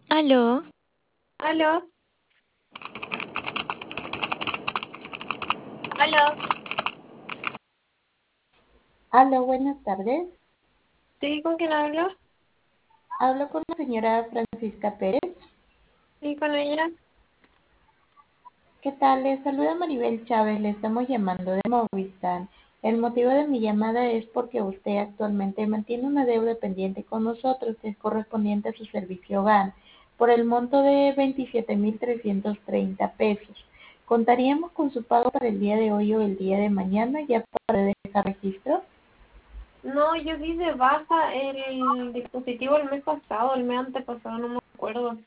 Aló, Aló, aló. Hola, buenas tardes. ¿Sí? ¿Con quién hablo? Hablo con la señora Francisca Pérez. ¿Sí? ¿Con ella? ¿Qué tal? Les saluda Maribel Chávez. Le estamos llamando de Movistar. El motivo de mi llamada es porque usted actualmente mantiene una deuda pendiente con nosotros que es correspondiente a su servicio hogar por el monto de 27.330 pesos. ¿Contaríamos con su pago para el día de hoy o el día de mañana ya para dejar registro? No, yo di de baja el dispositivo el mes pasado, el mes antepasado, no me acuerdo.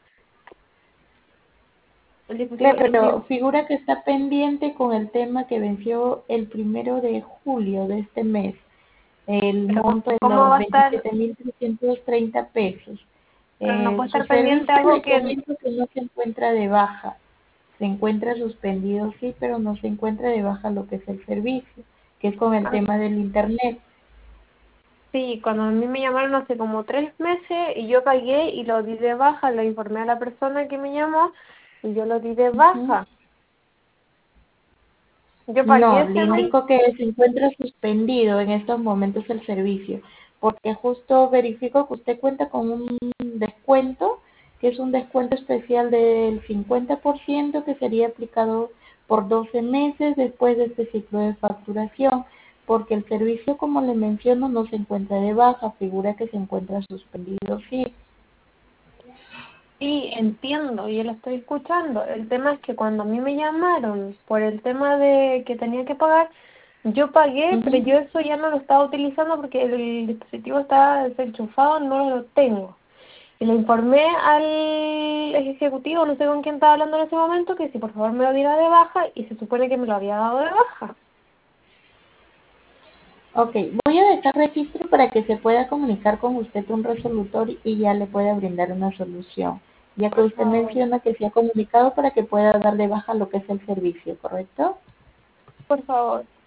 El dispositivo, Claro, pero figura que está pendiente con el tema que venció el 1 de julio de este mes, el pero monto de ¿cómo los va a estar? 27.330 pesos. Pero no puede Su estar pendiente servicio algo le que... comento que no se encuentra de baja, se encuentra suspendido sí, pero no se encuentra de baja lo que es el servicio, que es con el Ah, tema del internet. sí, cuando a mí me llamaron hace como 3 meses y yo pagué y lo di de baja, le informé a la persona que me llamó y yo lo di de Ujú. baja. Yo pagué No, ese le mes. indico que se encuentra suspendido en estos momentos el servicio, porque justo verifico que usted cuenta con un descuento, que es un descuento especial del 50% que sería aplicado por 12 meses después de este ciclo de facturación, porque el servicio, como le menciono, no se encuentra de baja, figura que se encuentra suspendido, sí. Sí, entiendo, yo lo estoy escuchando. El tema es que cuando a mí me llamaron por el tema de que tenía que pagar, yo pagué, pero Ujú. yo eso ya no lo estaba utilizando porque el dispositivo estaba desenchufado, no lo tengo. Y le informé al ejecutivo, no sé con quién estaba hablando en ese momento, que si por favor me lo diera de baja y se supone que me lo había dado de baja. Ok, voy a dejar registro para que se pueda comunicar con usted un resolutor y ya le pueda brindar una solución, ya que Por usted favor, menciona que se ha comunicado para que pueda dar de baja lo que es el servicio, ¿correcto? por favor.